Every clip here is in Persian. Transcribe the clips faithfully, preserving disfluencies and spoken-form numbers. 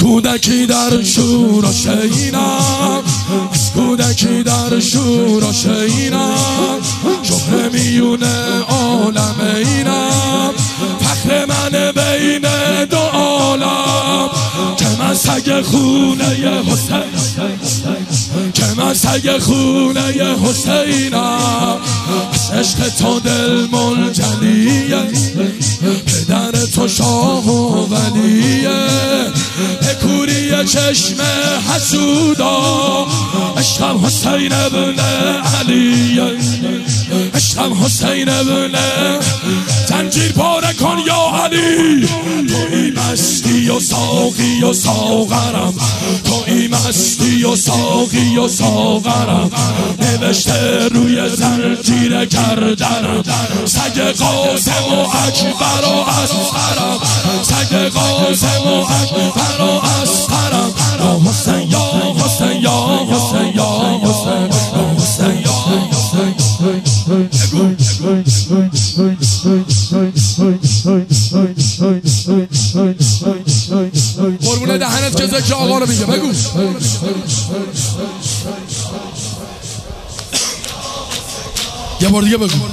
کودکی در شور و شینم، از کودکی در شور و شینم، شهر میون عالم اینم، فخر من بین دو عالم، که من سگ خونه حسین، که من سگ خونه حسینم، از عشق تو دل منجلیه، پدر تو شاه و ولیه، کوری چشم حسودا، عشقم حسین ابن علیه، عشقم حسین ابن، زنجیر پاره کن یا علی، توی مستی و ساقی و ساغرم، توی مستی و ساقی و ساغرم، نوشته روی زنجیر گردنم، سگ قاسم و اکبر و اصغرم، سگ قاسم و اکبر و اصغرم، یا حسین یا حسین یا حسین یا حسین یا حسین یا حسین. قربونه دهنت که ذکر آقا رو میگه، بگو. یه بار دیگه بگو.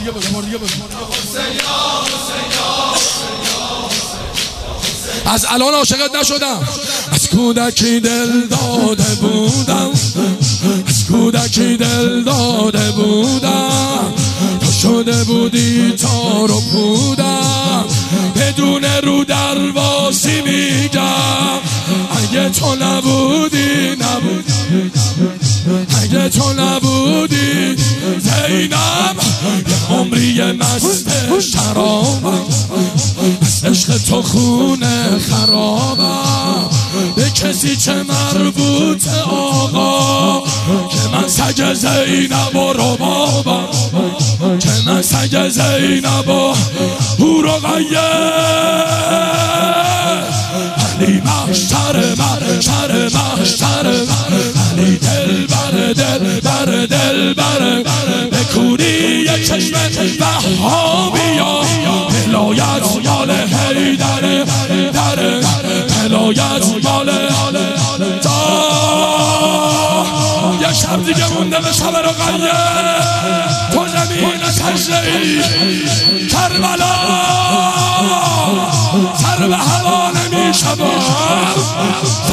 از الان عاشقت نشدم، از کودکی دل داده بودم، از کودکی دل داده بودم، تو شده بودی تار و پودم، بدون رو درواسی میگم، اگه تو نبودی نبودی، اگه تو نبودی زینب، یه عمری مست شرابم، از عشق تو خونه خرابم، به کسی چه مربوط آقا، که من سگ زینب و ربابم، که من سگ زینب و هورقیه، علی محشر محشر محشر، علی دل بر دل بر دل بر، به کوری چشم وهابیا، ولایت مال حیدر در، ولایت مال تا، یه شب دیگه مونده به شب رقیه، تو زمین تشریعی کربلا، سر به هوا نمیشم.